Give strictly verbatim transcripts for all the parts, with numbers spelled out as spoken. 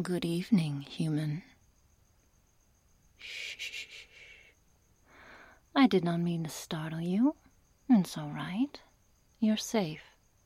Good evening, human. Shh. I did not mean to startle you. It's all right. You're safe.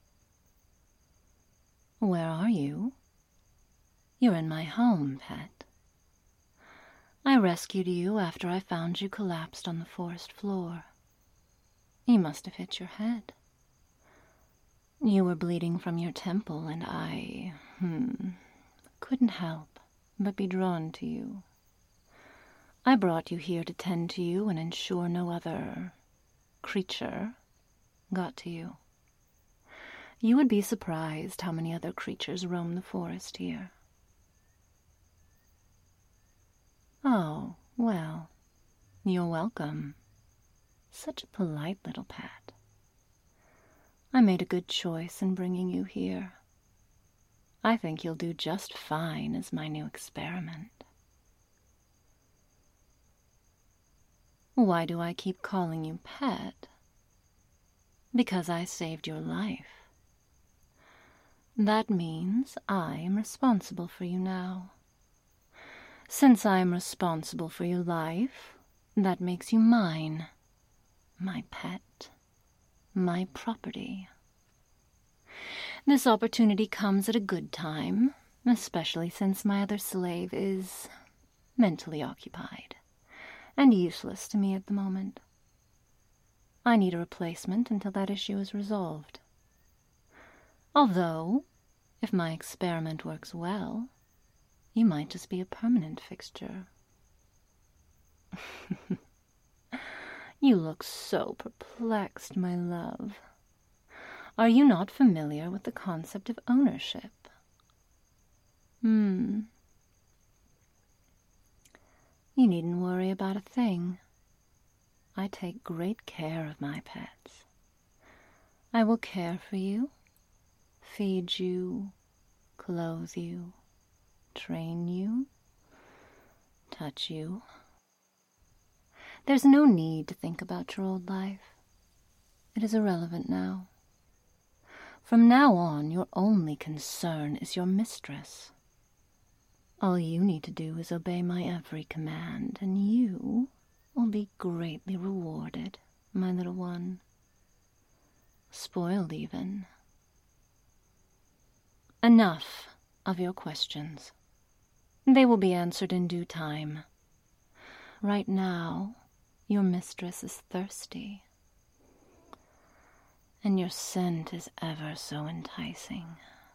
Where are you? You're in my home, pet. I rescued you after I found you collapsed on the forest floor. You must have hit your head. You were bleeding from your temple, and I, hmm, couldn't help but be drawn to you. I brought you here to tend to you and ensure no other creature got to you. You would be surprised how many other creatures roam the forest here. Oh, well, you're welcome. Such a polite little pet. I made a good choice in bringing you here. I think you'll do just fine as my new experiment. Why do I keep calling you pet? Because I saved your life. That means I am responsible for you now. Since I am responsible for your life, that makes you mine, my pet, my property. This opportunity comes at a good time, especially since my other slave is mentally occupied and useless to me at the moment. I need a replacement until that issue is resolved. Although, if my experiment works well, you might just be a permanent fixture. You look so perplexed, my love. Are you not familiar with the concept of ownership? Hmm. You needn't worry about a thing. I take great care of my pets. I will care for you, feed you, clothe you, train you, touch you. There's no need to think about your old life. It is irrelevant now. From now on, your only concern is your mistress. All you need to do is obey my every command, and you will be greatly rewarded, my little one. Spoiled, even. Enough of your questions. They will be answered in due time. Right now, your mistress is thirsty, and your scent is ever so enticing.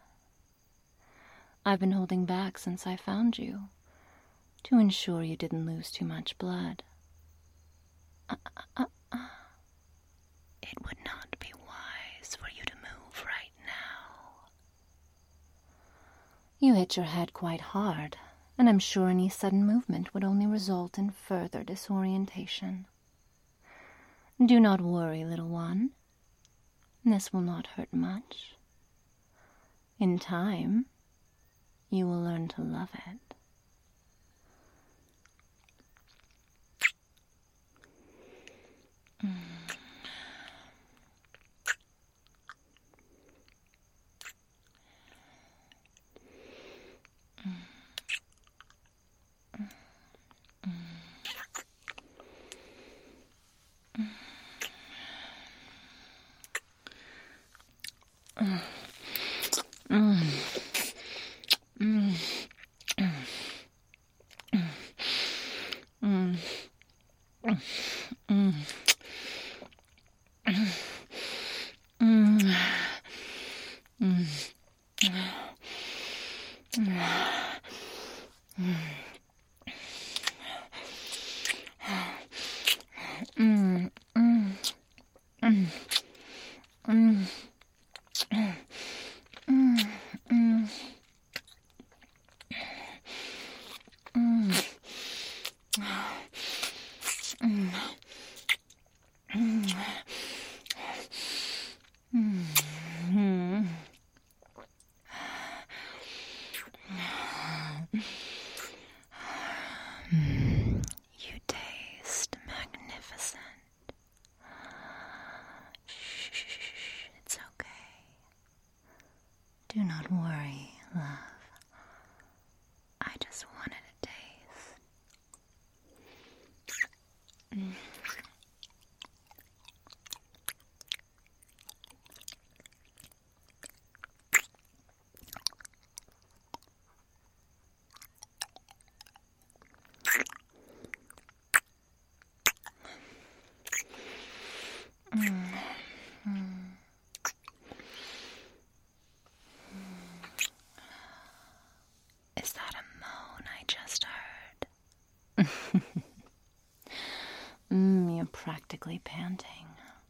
I've been holding back since I found you, to ensure you didn't lose too much blood. Uh, uh, uh. It would not be wise for you to move right now. You hit your head quite hard, and I'm sure any sudden movement would only result in further disorientation. Do not worry, little one. This will not hurt much. In time, you will learn to love it. Mm. You taste magnificent. Shh, it's okay. Do not worry, love. panting.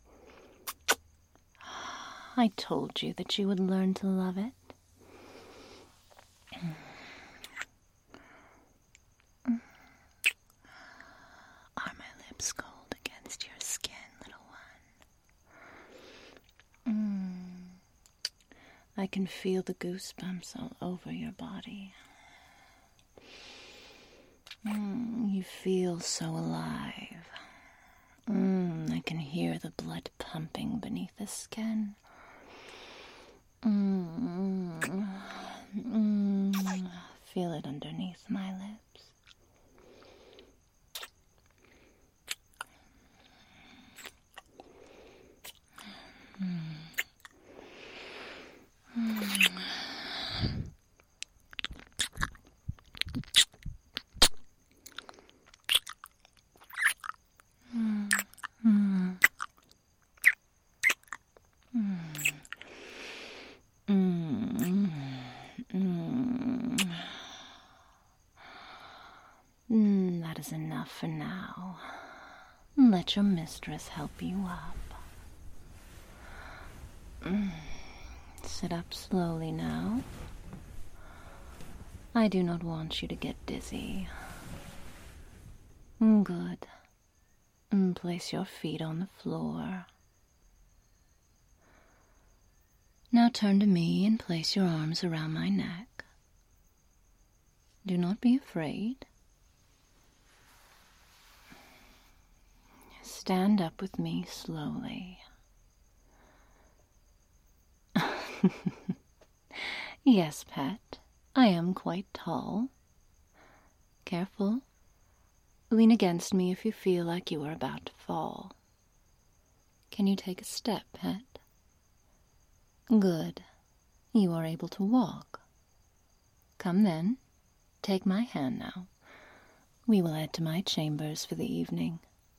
I told you that you would learn to love it. Are my lips cold against your skin, little one? Mm. I can feel the goosebumps all over your body. Mm, you feel so alive. Mm, I can hear the blood pumping beneath the skin. Mm, mm, mm, feel it underneath my lips. Mm. Mm. Mm. Mm. Mm. Mm. That is enough for now. Let your mistress help you up. Mm. Sit up slowly now. I do not want you to get dizzy. Good. Place your feet on the floor. Now turn to me and place your arms around my neck. Do not be afraid. Stand up with me slowly. Yes, pet, I am quite tall. Careful. Lean against me if you feel like you are about to fall. Can you take a step, pet? Good. You are able to walk. Come then. Take my hand now. We will head to my chambers for the evening.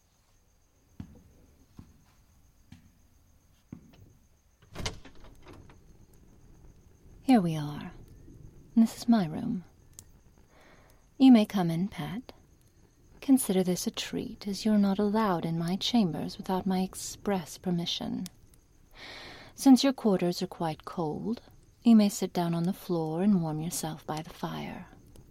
Here we are. This is my room. You may come in, pet. Consider this a treat, as you're not allowed in my chambers without my express permission. Since your quarters are quite cold, you may sit down on the floor and warm yourself by the fire.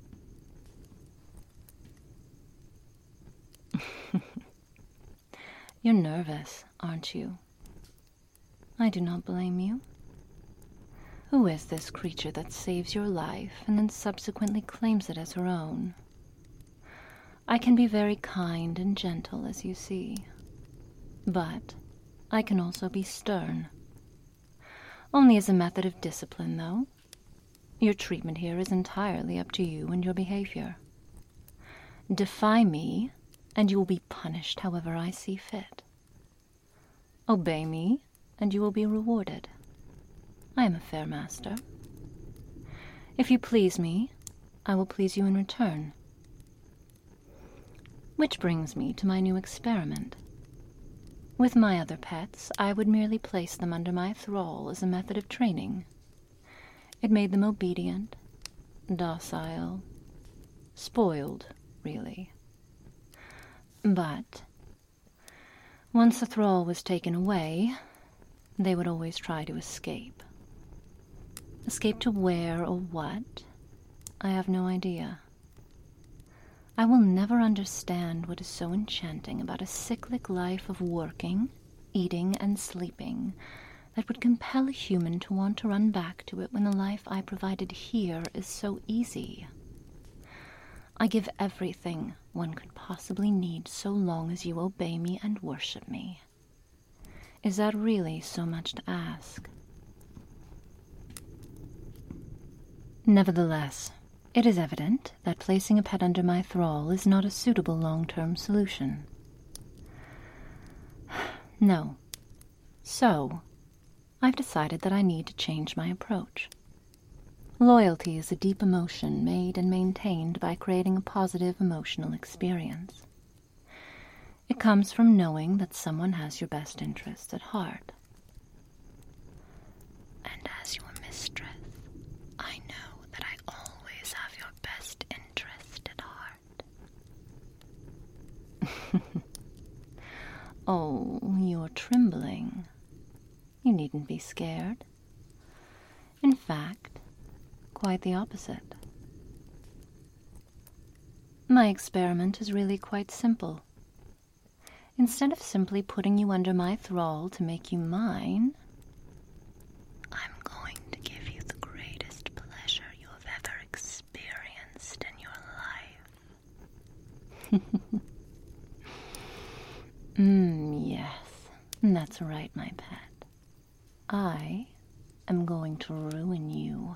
You're nervous, aren't you? I do not blame you. Who is this creature that saves your life and then subsequently claims it as her own? I can be very kind and gentle, as you see, but I can also be stern. Only as a method of discipline, though. Your treatment here is entirely up to you and your behavior. Defy me, and you will be punished however I see fit. Obey me, and you will be rewarded. I am a fair master. If you please me, I will please you in return. Which brings me to my new experiment. With my other pets, I would merely place them under my thrall as a method of training. It made them obedient, docile, spoiled, really. But once the thrall was taken away, they would always try to escape. Escape to where or what? I have no idea. I will never understand what is so enchanting about a cyclic life of working, eating, and sleeping that would compel a human to want to run back to it when the life I provided here is so easy. I give everything one could possibly need so long as you obey me and worship me. Is that really so much to ask? Nevertheless, it is evident that placing a pet under my thrall is not a suitable long-term solution. No. So, I've decided that I need to change my approach. Loyalty is a deep emotion made and maintained by creating a positive emotional experience. It comes from knowing that someone has your best interests at heart. And as your mistress, I know that I always have your best interest at heart. Oh, you're trembling. You needn't be scared. In fact, quite the opposite. My experiment is really quite simple. Instead of simply putting you under my thrall to make you mine, I'm going to give you the greatest pleasure you have ever experienced in your life. Mmm, yes, that's right, my pet. I am going to ruin you.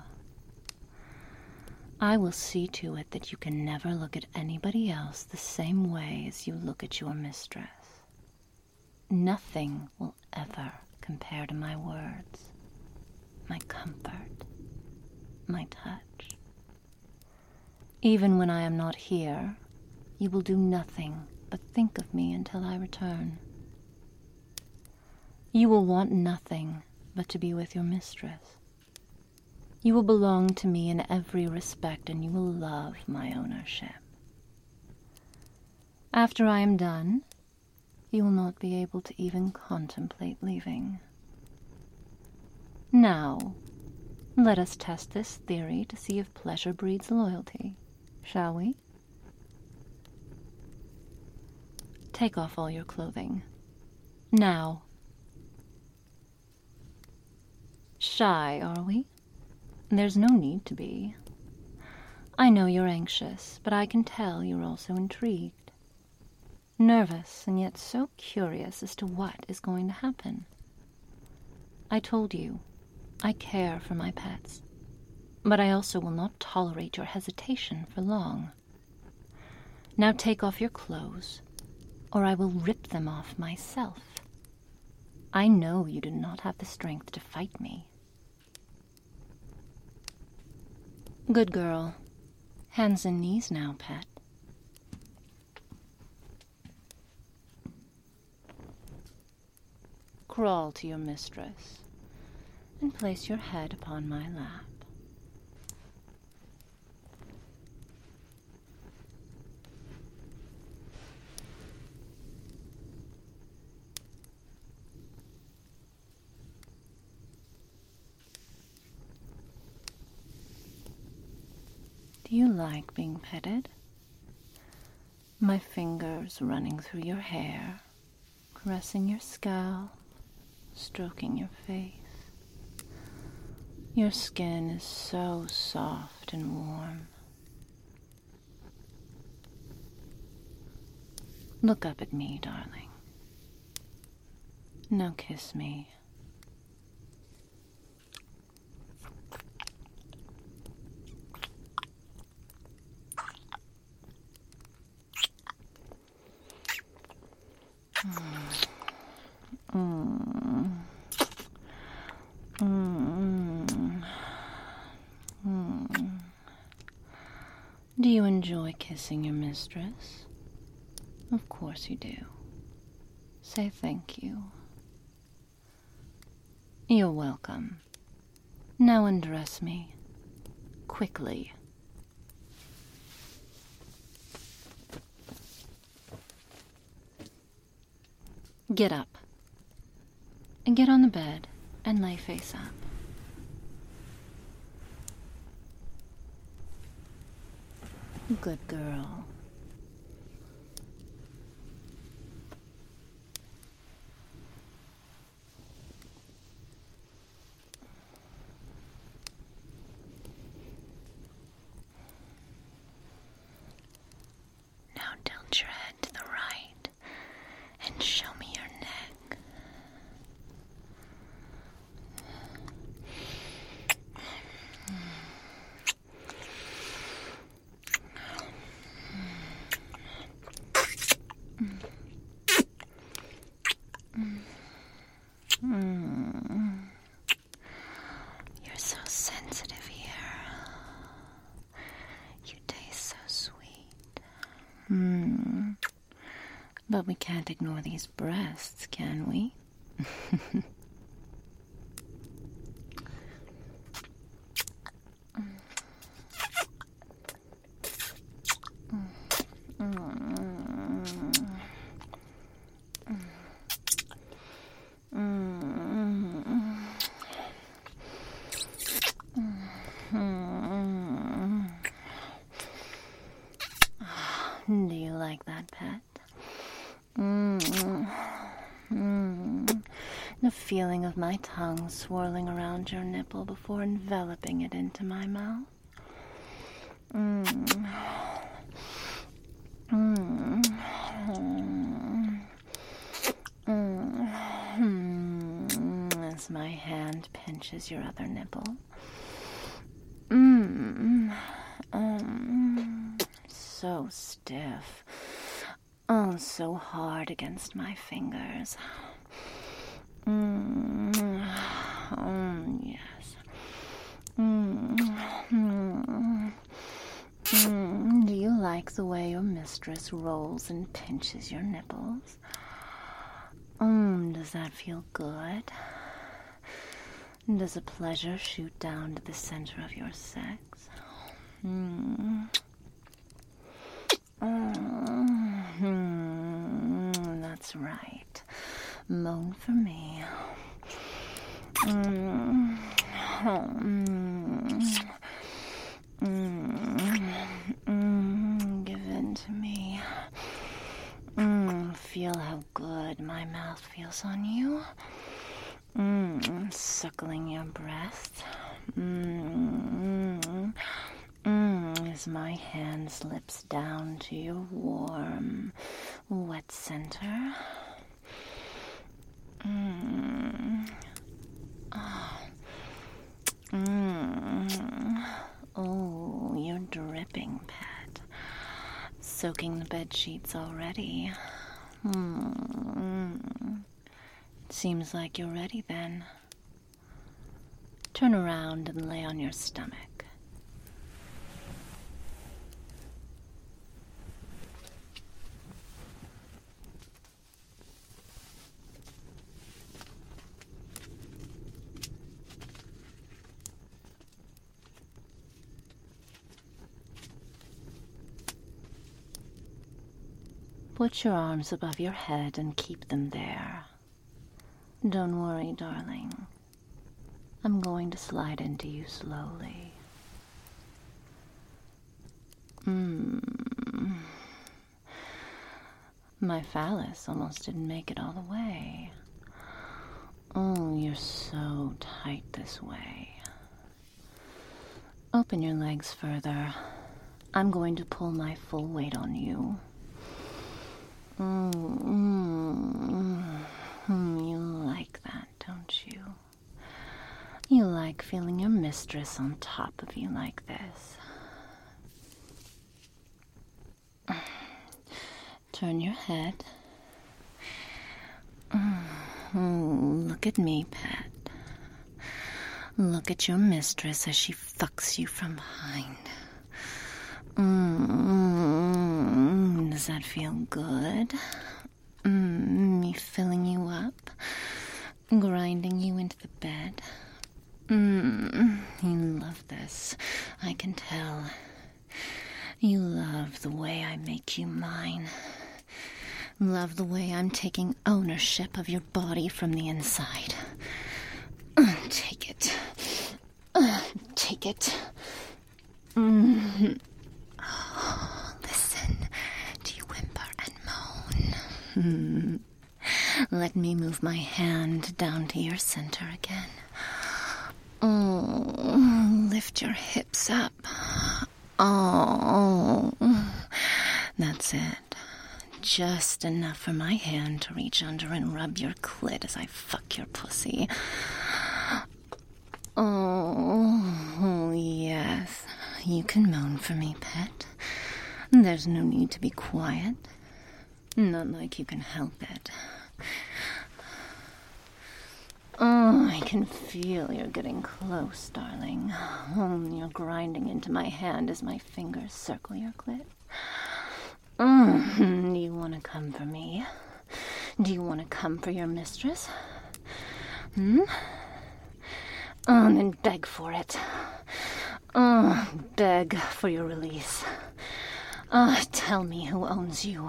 I will see to it that you can never look at anybody else the same way as you look at your mistress. Nothing will ever compare to my words, my comfort, my touch. Even when I am not here, you will do nothing but think of me until I return. You will want nothing but to be with your mistress. You will belong to me in every respect, and you will love my ownership. After I am done, you will not be able to even contemplate leaving. Now, let us test this theory to see if pleasure breeds loyalty, shall we? Take off all your clothing. Now. Shy, are we? There's no need to be. I know you're anxious, but I can tell you're also intrigued. Nervous, and yet so curious as to what is going to happen. I told you, I care for my pets, but I also will not tolerate your hesitation for long. Now take off your clothes, or I will rip them off myself. I know you do not have the strength to fight me. Good girl. Hands and knees now, pet. Crawl to your mistress and place your head upon my lap. Do you like being petted? My fingers running through your hair, caressing your scalp, stroking your face. Your skin is so soft and warm. Look up at me, darling. Now kiss me. Mm. Mm. Mm. Do you enjoy kissing your mistress? Of course you do. Say thank you. You're welcome. Now undress me. Quickly. Get up. And get on the bed and lay face up. Good girl. Now tilt your head to the right and show me your neck. Mm. You're so sensitive here. You taste so sweet. Mm. But we can't ignore these breasts, can we? feeling of my tongue swirling around your nipple before enveloping it into my mouth? Mm. Mm. Mm. Mm. As my hand pinches your other nipple. Mm. Um. So stiff. Oh, so hard against my fingers. Mm. Mm. Yes. Mm. Mm. Mm. Do you like the way your mistress rolls and pinches your nipples? Mm. Does that feel good? Does a pleasure shoot down to the center of your sex? Mm. Mm. That's right. Moan for me. Mm. Mm. Mm. Mm. Give in to me. Mm. Feel how good my mouth feels on you. Mm. Suckling your breast. Mm. Mm. As my hand slips down to your warm, wet center. Mm. Oh. Mm. Oh, you're dripping, pet. Soaking the bed sheets already. Mm. Seems like you're ready then. Turn around and lay on your stomach. Put your arms above your head and keep them there. Don't worry, darling. I'm going to slide into you slowly. Mmm. My phallus almost didn't make it all the way. Oh, you're so tight this way. Open your legs further. I'm going to pull my full weight on you. Mm-hmm. You like that, don't you? You like feeling your mistress on top of you like this. Turn your head. Mm, look at me, pet. Look at your mistress as she fucks you from behind. Mm, does that feel good? Mm, me filling you up, grinding you into the bed. Mm, you love this, I can tell. You love the way I make you mine. Love the way I'm taking ownership of your body from the inside. Uh, take it. Uh, take it. Mm. Oh, listen. Do you whimper and moan? Let me move my hand down to your center again. Oh, lift your hips up. Oh, that's it. Just enough for my hand to reach under and rub your clit as I fuck your pussy. Oh, yes. You can moan for me, pet. There's no need to be quiet. Not like you can help it. Oh, I can feel you're getting close, darling. Oh, you're grinding into my hand as my fingers circle your clit. Mm, do you want to come for me? Do you want to come for your mistress? Hmm? Oh, then beg for it. Oh, beg for your release. Oh, tell me who owns you.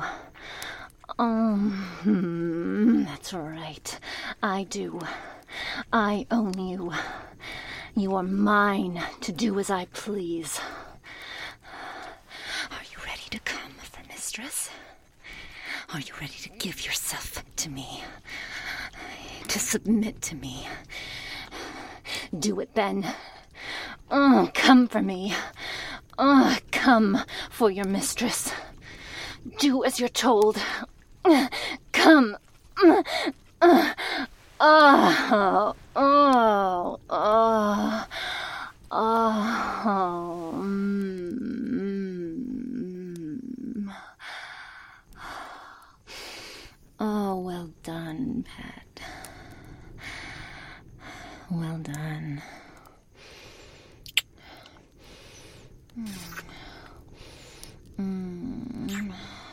Um, that's right. I do. I own you. You are mine to do as I please. Are you ready to come for mistress? Are you ready to give yourself to me? to submit to me. Do it then. Oh, come for me. Oh, come for your mistress. Do as you're told. Come. Oh, oh, oh, oh, oh. Mm. Oh, well done, Pat. Well done. Mm. Mm.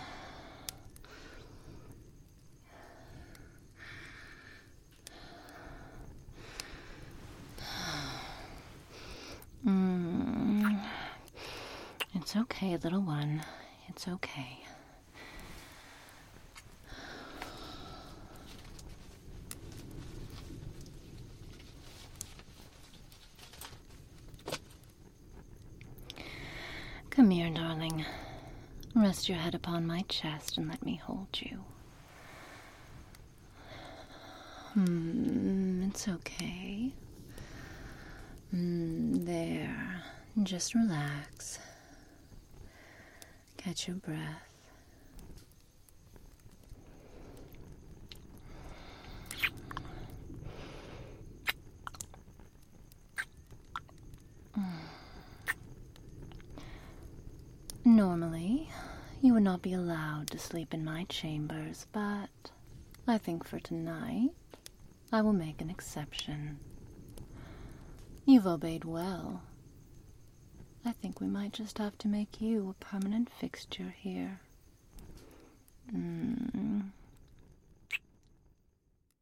Mm. It's okay, little one. It's okay. Come here, darling. Rest your head upon my chest and let me hold you. Hmm, it's okay. Mm, there. Just relax. Catch your breath. Normally, you would not be allowed to sleep in my chambers, but I think for tonight, I will make an exception. You've obeyed well. I think we might just have to make you a permanent fixture here. Mm.